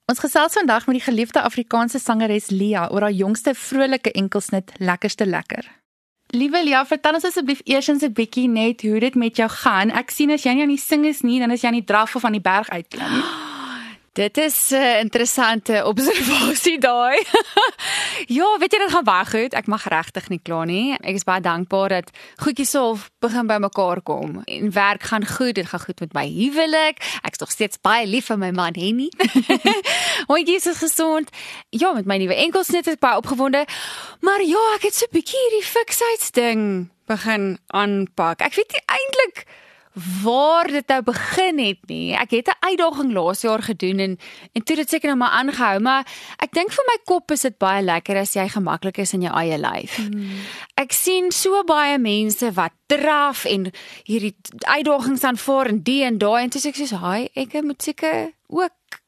Ons gesels vandag met die geliefde Afrikaanse sangeres Lia oor haar jongste vrolike enkelsnit Lekkerste Lekker. Liewe Lia, vertel ons asseblief eers 'n bietjie net hoe dit met jou gaan. Ek sien as jy nie aan die sing is nie, dan is jy aan die draf of aan die berg uitklim. Dit is 'n interessante observasie daai. Ja, weet jy, dit gaan baie goed. Ek mag regtig nie kla nie. Ek is baie dankbaar dat goedjies so begin by mekaar kom. En werk gaan goed, dit gaan goed met my huwelik. Ek is nog steeds baie lief vir my man Henny. Hondjies is gesond. Ja, met my nuwe enkelsnit is ek baie opgewonde. Maar ja, ek het so 'n bietjie hierdie fikheidsding begin aanpak. Ek weet nie eintlik waar dit nou begin het nie. Ek het 'n uitdaging laas jaar gedoen en toe dit seker nou maar aangehou, maar ek dink vir my kop is dit baie lekker as jy gemaklik is in jou eie lyf. Ek sien so baie mense wat draf en hierdie uitdagings aanvaar en die en daai en toe sê ek soos, "Haai, ek moet seker ook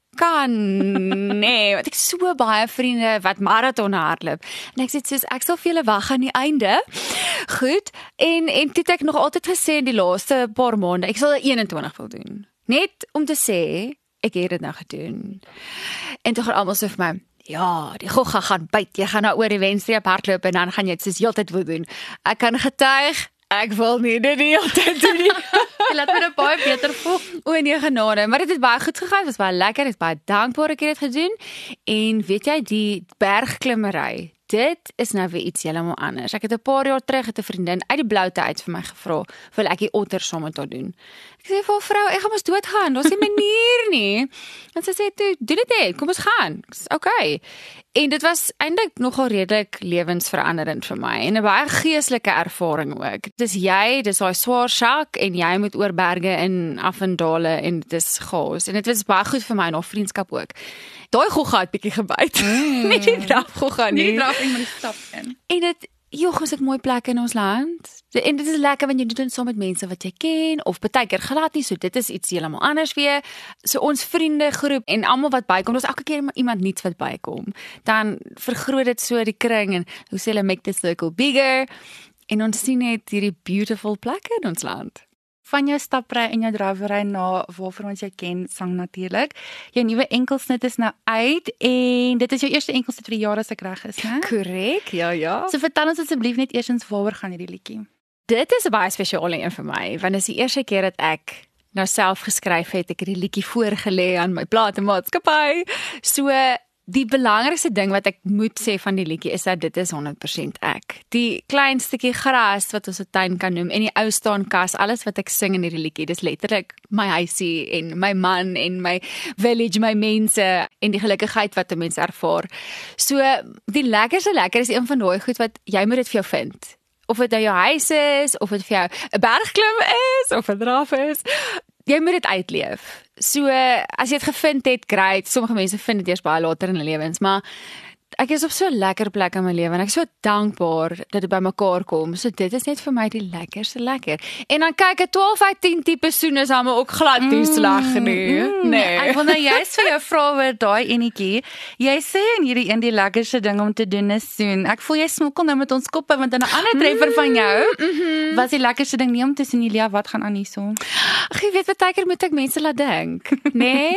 kan." Nee, want ek het so baie vriende wat marathon hardloop. En ek sê soos, ek sal vir julle wag aan die einde. Goed. En toe het ek nog altyd gesê in die laaste paar maande, ek sal 21 wil doen. Net om te sê, ek het dit nou gedoen. En toe gaan almal so vir my, ja, die gogga gaan byt. Jy gaan nou oor die wenstreep hardloop en dan gaan jy dit soos heeltyd wil doen. Ek kan getuig, ek wil nie dit die hele tyd doen nie. Laat my nou baie beter voel. O nee, genade, maar dit het baie goed gegaan, dit was baie lekker, ek is baie dankbaar ek het dit gedoen. En weet jy, die bergklimmery, dit is nou weer iets heeltemal anders. Ek het 'n paar jaar terug 'n vriendin uit die bloute uit vir my gevra, wil ek die otter saam met haar doen? Ek sê vir vrou, ek gaan mos doodgaan, daar's nie 'n manier nie. En sy sê toe, doen dit net, kom ons gaan. Ek sê, okay. En dit was eintlik nogal redelik lewensveranderend vir my en 'n baie geestelike ervaring ook. Dis daai swaar sak en jy moet oor berge in af en dale en dit is chaos. En dit was baie goed vir my en haar vriendskap ook. Daai gogga het bietjie gebyt. Nie die draf gogga nie. Nie die draf, maar die stap in. En dit, joh, is ek mooi plekke in ons land. En dit is lekker wanneer jy doen saam met mense wat jy ken, of partykeer glad nie, so dit is iets heeltemal anders weer. So ons vriendegroep en almal wat bykom, daar's elke keer iemand nuuts wat bykom. Dan vergroot dit so die kring en hoe sê hulle, make the circle bigger. En ons sien net hierdie beautiful plekke in ons land. Van jou stapry en jou drawery na waarvoor ons jou ken, sang natuurlik. Jou nuwe enkelsnit is nou uit en dit is jou eerste enkelsnit vir die jaar as ek reg is, né? Korrek, ja. So vertel ons asseblief net eers waaroor gaan hierdie liedjie. Dit is 'n baie spesiale een vir my, want dit is die eerste keer dat ek nou self geskryf het. Ek het die liedjie voorgelê aan my platenmaatskappy. So die belangrikste ding wat ek moet sê van die liedjie is dat dit is 100% ek. Die klein stukkie gras wat ons 'n tuin kan noem en die ou staankas, alles wat ek sing in hierdie liedjie, dis letterlik my huisie en my man en my village, my mense en die gelukigheid wat 'n mens ervaar. So die lekkerste lekker is een van daai goed wat jy moet dit vir jou vind. Of dit nou jou huis is, of dit vir jou 'n bergklim is, of 'n draf is, jy moet dit uitleef. So, as jy dit gevind het, great. Sommige mense vind dit eers baie later in hulle lewens, maar ek is op so 'n lekker plek in my lewe en ek is so dankbaar dat dit bymekaar kom. So dit is net vir my die lekkerste lekker. En dan kyk 'n 12 uit 10 tipe soen is hom ook glad nie sleg nie. Nee. Ek wil nou juist vir jou vra oor daai enetjie. Jy sê in hierdie een die lekkerste ding om te doen is soen. Ek voel jy smokkel nou met ons koppe want in 'n ander treffer van jou was die lekkerste ding nie om te sien, Julia, wat gaan aan hierso? Ag, jy weet baie keer moet ek mense laat dink, nee.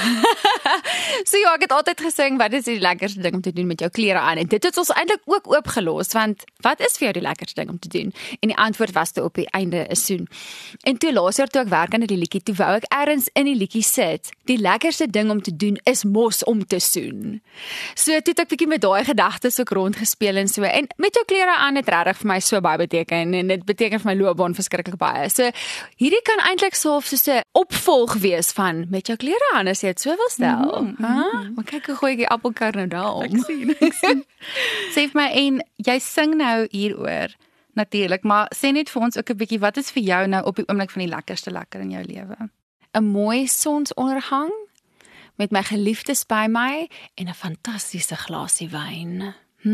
So ja, ek het altyd gesing wat is die lekkerste ding om te doen met jou klere aan en dit het ons eintlik ook oopgelos want wat is vir jou die lekkerste ding om te doen? En die antwoord was toe op die einde 'n soen. En toe laas jaar toe ek werk aan die liedjie, toe wou ek ergens in die liedjie sit. Die lekkerste ding om te doen is mos om te soen. So toe het ek bietjie met daai gedagtes ook rondgespeel en so. En met jou klere aan het regtig vir my so baie beteken en dit beteken vir my loopbaan verskriklik baie. So hierdie kan eintlik soos 'n opvolg wees van met jou klere aan as jy dit so wil stel. Maar kyk hoe gooi ek die appelkar nou daar om. Ek sien. Sê vir my, en jy sing nou hieroor natuurlik, maar sê net vir ons ook 'n bietjie, wat is vir jou nou op die oomblik van die lekkerste lekker in jou lewe? 'n Mooi sonsondergang met my geliefdes by my en 'n fantastiese glasie wyn.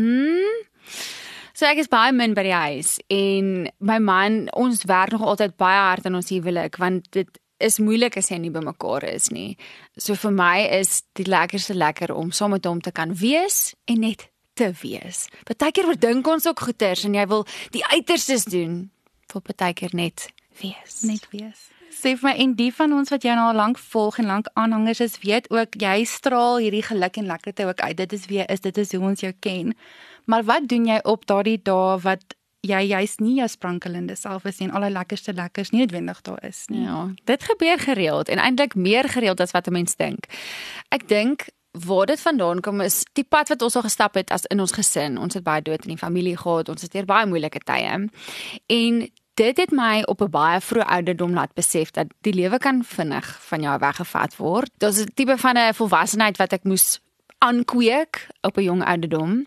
So ek is baie min by die huis en my man, ons werk nog altyd baie hard aan ons huwelik want dit is moeilik as jy nie by mekaar is nie. So vir my is die lekkerste lekker om saam met hom te kan wees en net te wees. Partykeer oordink ons ook goeters en jy wil die uiterstes doen. Vir partykeer net wees. Net wees. Sê vir my, en die van ons wat jou nou al lank volg en lank aanhangers is, weet ook, jy straal hierdie geluk en lekkerte ook uit. Dit is wie jy is, dit is hoe ons jou ken. Maar wat doen jy op daardie dae wat jy juist nie jou sprankelende self is en al die lekkerste lekkers nie noodwendig daar is nie? Ja, dit gebeur gereeld en eintlik meer gereeld as wat 'n mens dink. Ek dink waar dit vandaan kom is die pad wat ons al gestap het as in ons gesin. Ons het baie dood in die familie gehad, ons het deur baie moeilike tye. En dit het my op 'n baie vroeë ouderdom laat besef dat die lewe kan vinnig van jou weggevat word. Dit is 'n tipe van 'n volwassenheid wat ek moes aankweek op 'n jong ouderdom.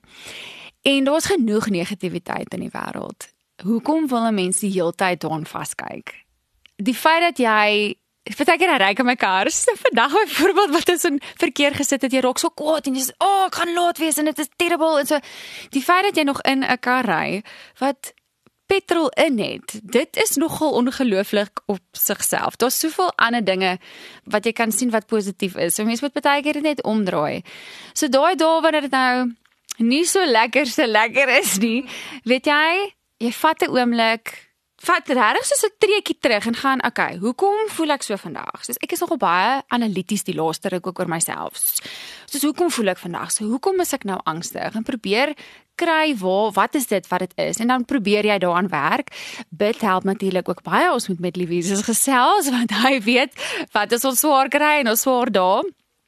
En daar's genoeg negativiteit in die wêreld. Hoekom wil 'n mens die heeltyd daaraan vaskyk? Die feit dat jy partykeer ry ek in my kar, vandag byvoorbeeld wat is in verkeer gesit het, jy raak so kwaad en jy sê, ek gaan laat wees en dit is terrible en so. Die feit dat jy nog in 'n kar ry wat petrol in het, dit is nogal ongelooflik op sigself. Daar's soveel ander dinge wat jy kan sien wat positief is. So mense moet partykeer dit net omdraai. So daai dae wanneer dit nou nie so lekker is nie, weet jy vat 'n oomblik, vat regtig soos 'n treetjie terug en gaan, okay, hoekom voel ek so vandag? Soos ek is nogal baie analities die laaste ruk ook oor myself. Soos hoekom voel ek vandag? So hoekom is ek nou angstig? En probeer kry wat is dit wat dit is? En dan probeer jy daaraan werk. Bid help natuurlik ook baie. Ons moet met Liewies gesels want hy weet wat is ons swaar kry en ons swaar dae.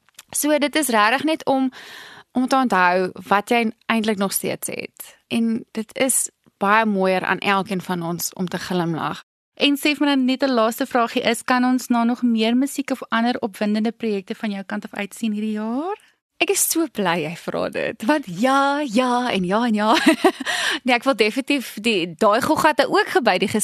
So dit is regtig net om te onthou wat jy eintlik nog steeds het. En dit is baie mooier aan elkeen van ons om te glimlag. En sê vir my net 'n laaste vraagie is, kan ons nou nog meer musiek of ander opwindende projekte van jou kant af uitsien hierdie jaar? Ek is so bly jy vra dit, want ja en ja. Nee, ek wil definitief daai goggatte ook geby die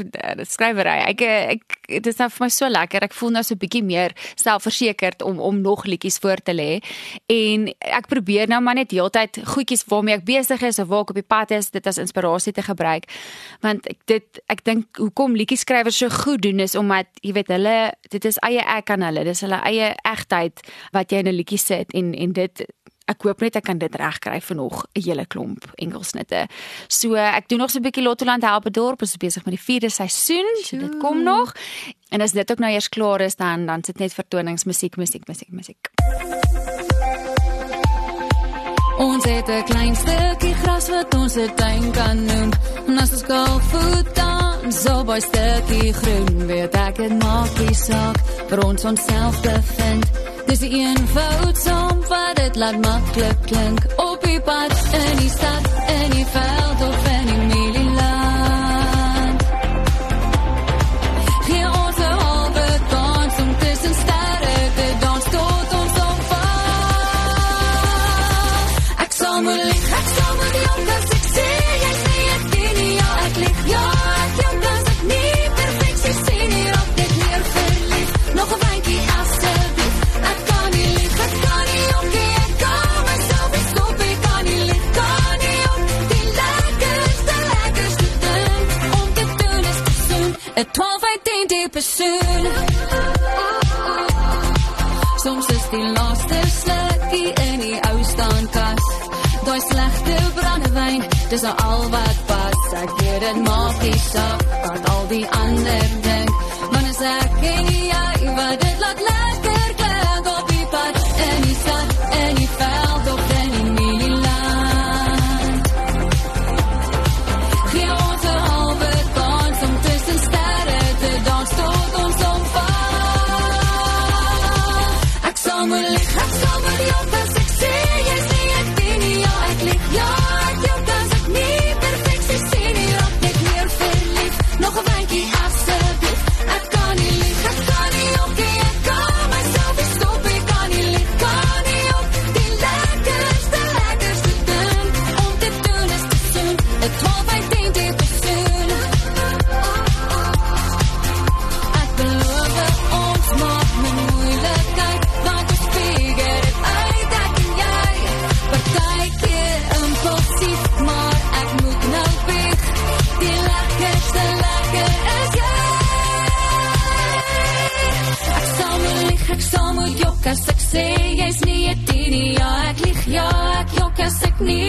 skrywery. Dit is nou vir my so lekker. Ek voel nou so 'n bietjie meer selfversekerd om nog liedjies voor te lê. En ek probeer nou maar net heeltyd goedjies waarmee ek besig is of waar ek op die pad is, dit as inspirasie te gebruik. Want ek dink hoekom liedjieskrywers so goed doen is omdat jy weet dit is eie ek aan hulle. Dis hulle eie egtheid wat jy in 'n liedjie sit en dit, ek hoop net ek kan dit regkry vir nog 'n hele klomp enkelsnitte. So ek doen nog so 'n bietjie Lottoland help 'n dorp, ons is besig met die 4de seisoen, so dit kom nog. En as dit ook nou eers klaar is dan sit net vertonings, musiek. Ons het 'n klein stukkie gras wat ons 'n tuin kan noem. En as ons golfvoet dan so by stukkie groen, weet ek dit maak nie saak vir ons onsself te vind. Dis die eenvoud som wat dit laat maklik klink. Op die pad, in die stad, in die veld of in die mielieland. Gee ons 'n halwe kans om tussen sterre te dans tot ons omval. Ek sal moet lieg, ek sal moet jong as ek sê, jy's nie 'n genie, ja ek lieg, ja ek jong as ek nie perfeksie sien hier op dit meer verlief. Nog 'n wyntjie asseblief. Het 12-15 die persoon. Soms is die laaste slukkie in die ou staankas. Daai slegte brandewyn, dis nou al wat pas. Ek weet dit maak nie saak wat al die ander dink. Want is ek en jy wat dit laat lekker klink op die pad, in die stad, in die veld of in die mielieland. Gee ons 'n halwe kans om tussen sterre te dans tot ons omval. Ek sal moet lieg, ek sal moet jong as ek sê, jy's nie 'n genie, ja ek lieg, ja ek jong as ek nie perfeksie sien hier op net meer verlief. Nog 'n wyntjie asseblief. Ek kan nie lieg, ek kan nie jong, ek kan myself nie stop, ek kan nie lieg, kan nie jong. Die lekkerste ding om te doen is te soen. 'n 12-15 die persoon. Ek beloof ons maak my moeilikheid, want ons figure dit uit, ek en jy. Partykeer impulsief, maar ek moet nou bieg. Die lekkerste lekker is jy. Ek sal moet lieg, ek sal moet jok as ek sê, jy's nie 'n genie, ja ek lieg, ja ek jok as ek nie